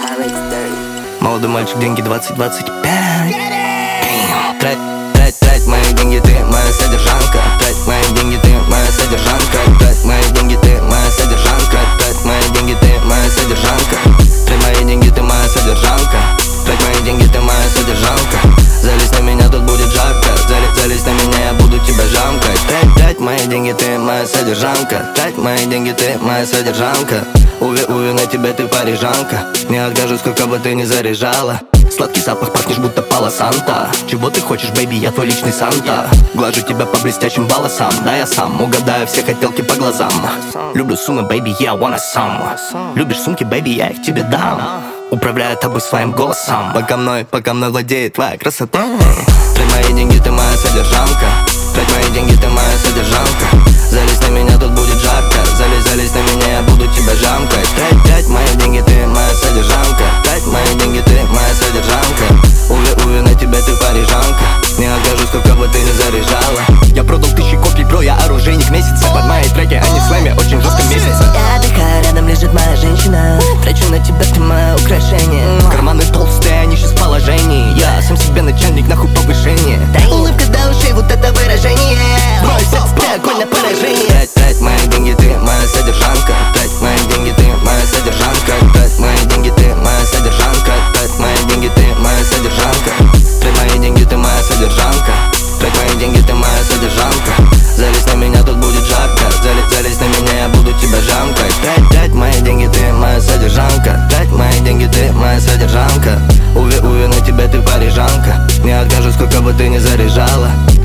Молодой мальчик, деньги 20-25. Трать мои деньги, ты моя содержанка. Трать мои деньги, ты моя содержанка. Трать мои деньги, ты моя содержанка. Трать мои деньги, ты моя содержанка. Трать мои деньги, ты моя содержанка. Трать мои деньги, ты моя содержанка. Залезь на меня, тут будет жарко. Залезь на меня, я буду тебя жамкать. Трать мои деньги, ты моя содержанка. Трать мои деньги, ты моя содержанка. Уви, на тебе ты парижанка. Не откажу, сколько бы ты ни заряжала. Сладкий запах, пахнешь будто Пало Санта. Чего ты хочешь, бэйби, я твой личный Санта. Глажу тебя по блестящим волосам. Да, я сам угадаю все хотелки по глазам. Люблю суммы, бэйби, я wanna some. Любишь сумки, бэйби, я их тебе дам. Управляю тобой своим голосом. Пока мной владеет твоя красота. Трать мои деньги, ты моя содержанка. Трать мои деньги, ты моя содержанка. Залезь на меня, тут будет жарко. Залезь на меня, я буду тебя жамкать. Трать мои деньги, ты моя содержанка. Трать мои деньги, ты моя содержанка. Уви, на тебя ты парижанка. Не откажу, сколько бы ты ни заряжала. Я продал 1000 копий, бро, я оружейник месяца. Под мои треки, они в слэме, очень жестком месяце. Я отдыхаю, рядом лежит моя женщина. Трачу на тебя, ты мое украшение. Карманы толстые, они сейчас в положении. Я сам себе начальник, нахуй повышение. Улыбка до ушей, вот это выражение. Мой секс, ты огонь на поражение. Трать мои деньги, ты моя содержанка. Трать мои деньги, ты моя содержанка. Трать мои деньги, ты моя содержанка. Трать мои деньги, ты моя содержанка. Трать мои деньги, ты моя содержанка. Трать мои деньги, ты моя содержанка. Залезь на меня, тут будет жарко. Залезь на меня, я буду тебя жамкать. Трать мои деньги, ты моя содержанка. Трать мои деньги, ты моя содержанка. Уви, на тебя ты парижанка. Не откажу, сколько бы ты ни заряжала.